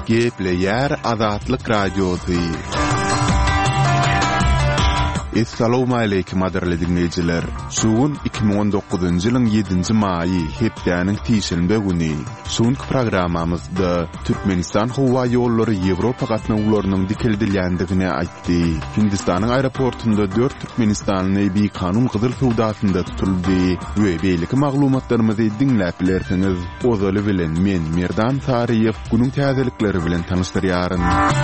Gepleyer Azatlyk Radiosu. Assalamu alaykum aderli dinleyijiler. Suun 2019-njy ýylyň 7-nji maýy hepdäniň tiýşelinde güni. Suňky programmamyzda Türkmenistan howa ýollary Ýewropa gatnawlarynyň dikildilýändigine aýtdy. Hindistanyň aeroportunda 4 Türkmenistanly bir kanun gyzyl sowdasynda tutuldy. We beýleki maglumatlarymyzy dinläp bilersiňiz. Ozaly bilen men Merdan Sariýew günüň täzelikleri bilen tanışdyrýaryn.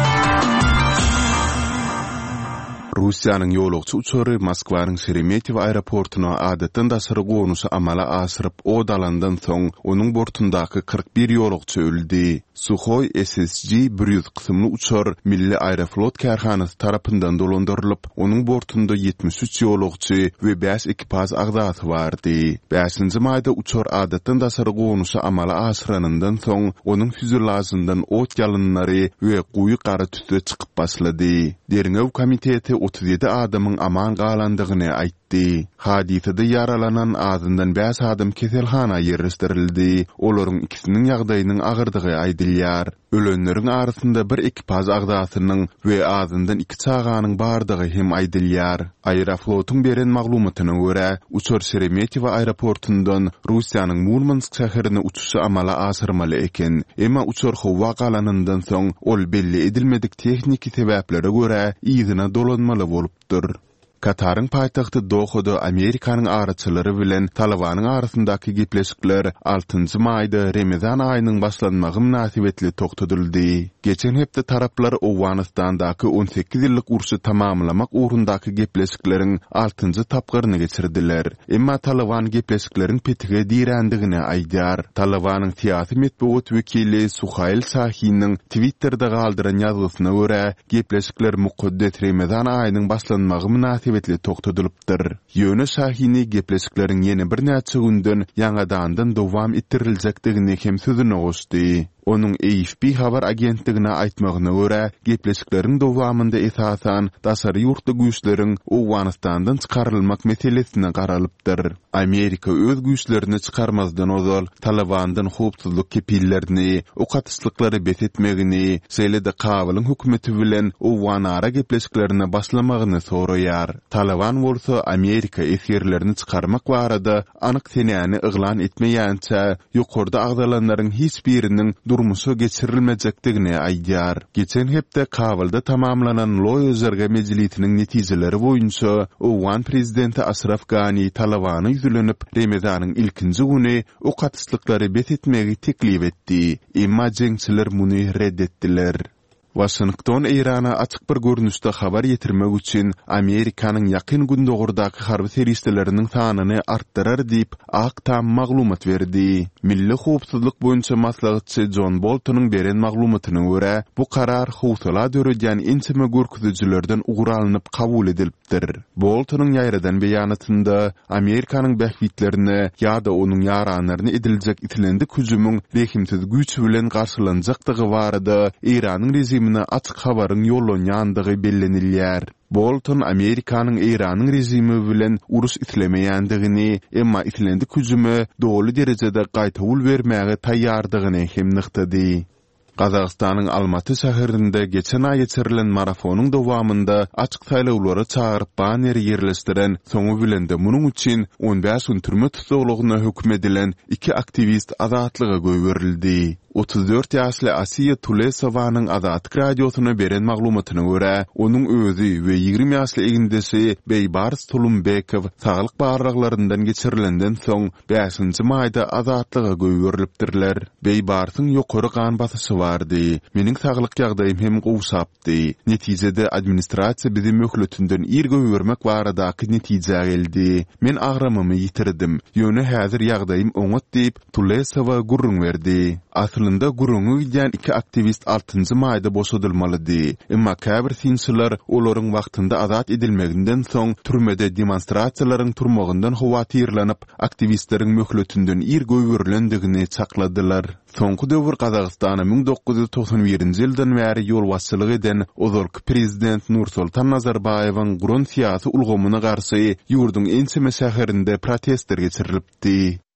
Russiýanyň ýolagçy uçary Moskwanyň Sheremetyevo aeroportuna adatdan daşary gonuşy amala aşyryp odalandan soň onuň bortundaky 41 ýolagçy öldi. Sukhoi SSG-100 kısımlı uçar Milli Aeroflot Kärhanasy tarapyndan dolandyrylyp, onuň bortunda 73 ýolagçy we 5 ekipaj agzasy bardy. 5-nji maýda uçar adatdan daşary gonuşy amala aşyranyndan soň onuň füzulajyndan ot ýalynlary we guýy gary tüse çykyp başlady. Deriňew komiteti 37 adamyň aman galandygyny aýtdy. Hadisede yaralanan azyndan 5 adam keselhana ýerleşdirildi. Olaryň ikisiniň ýagdaýynyň agyrdygy aýdylýar. Ölenleriň arasynda bir ekipaj agzasynyň we azyndan 2 çaganyň bardygy hem aýdylýar. Aeroflotyň beren maglumatyna görä, uçar Sheremetyevo aeroportundan Russiýanyň Murmansk şäherine uçuşy amala aşyrmaly eken. Emma uçar howa galanyndan soň ol belli edilmedik tehnik sebäplere görä ýygyna dolanmaly bolupdyr. Kataryň paýtagty Dohada Amerikanyň araçylary bilen Talibanyň arasyndaky gepleşikler 6-njy maýda Ramazan aýynyň başlanmagy münasibetli toktatyldy. Geçen hepde taraplar Awganistandaky 18 ýyllyk urşy tamamlamak ugrundaky gepleşikleriň 6-njy tapgyryny geçirdiler. Emma Taliban gepleşikleriň petige diýrendigine aýdýar. Talibanyň siýasy medeniýet wekili Suhail Sahinyň Twitterda galdyran ýazgysyna görä, gepleşikler mukaddes Ramazan aýynyň başlanmagy münasibetli toktadylypdyr. Ýöne Sahini gepleşikleriň ýene bir näçe günden ýangadandan dowam ettiriljekdigini hem sözüne goşdy. Onuň AFP habar agentligine aýtmagyna görä, gepleşikleriň dowamynda esasan daşary ýurtly güýçleriň Awganistandan çykarylmak meselesine garalypdyr. Amerika öz güýçlerini çykarmazdan ozal Talibandan howpsuzlyk kepillerini, okatyşlyklary betetmegini, şeýle-de Kabylyň hökümeti bilen Awganara gepleşiklerini başlamagyny soraýar. Taliban bolsa Amerika esirlerini çykarmak barada anyk senäni yglan etmeýänçä ýokarda agdalanlaryň hiç biriniň durmuşa geçirilmejekdigini aýdýar. Geçen hepde Kabylda tamamlanan Loy Özerge Mejlisiniň netijeleri boýunça Awgan prezidenti Ashraf Ghani Talibany ýüzlenip Ramazanyň ilkinji güni okatyşlyklary betetmegi teklip etdi. Emma jeňçiler muny reddetdiler. Washington Irana açyk bir görnüşde habar ýetirmek üçin Amerikanyň ýakyn gündogurdaky harby terroristleriniň sanyny artdyrar diýip tam maglumat berdi. Milli howpsuzlyk boýunça maslahatçy John Boltonyň beren maglumatyna görä, bu karar howsala döredýän inçime görküzüjilerden ugralanyp kabul edilipdir. Boltonyň ýaýradan beýanatynda Amerikanyň bähwitlerini ýa-da onuň ýaranyny ediljek itilendik hüjümüň rehimsiz güýç bilen garşylanjakdygy barada Iranyň rejimine açyk habaryň ýollanýandygy bellenilýär. Bolton Amerikanyň Iranyň rejimi bilen urus itlemeýändigini, emma itilendik hüjüme dogly derejede gaýta ul bermäge taýýardygyny hem nyktady. Kazakstanyň Almaty şäherinde geçen aý geçirilen marafonyň dowamynda açyk saýlawlary çağıryp baner ýerleşdiren soňu bilen de munyň üçin 15 gün türme tutulgyna hökm edilen 2 aktivist azatlyga göýberildi. 34 ýaşly Asiýa Tulesowanyň Azatlyk radiosuna beren maglumatyna görä, onuň özü we 20 ýaşly egindesi Beýbars Tulumbekow saglyk barraglарyndan geçirilenden soň 5-nji maýda azatlyga göýberilipdirler. Beýbarsyň ýokary gan basysy bardy. Meniň saglyk ýagdaýym hem gowşapdy. Netijede administrasiýa bizi möhletünden ir göýbermek baradaky netije geldi. Men agramamy ýitirdim. Ýöne häzir ýagdaýym oňat diýip Tulesowa gurrun berdi. Aslında gurrunu giden 2 aktivist 6-njy maýda boşadylmalydy. Emma käbir sinçiler olaryň wagtynda azat edilmeginden soň türmede demonstrasiýalaryň turmagyndan howatyrlanyp aktivistleriň möhletünden ir göýberilendigini çakladylar. Soňky döwür Kazakstana 1991-nji ýyldan bäri ýol başçylyk eden ozalky prezident Nursultan Nazarbayewiň gurun siýasy ulgamyna garşy ýurdun ençeme şäherinde protestler geçirilipdi.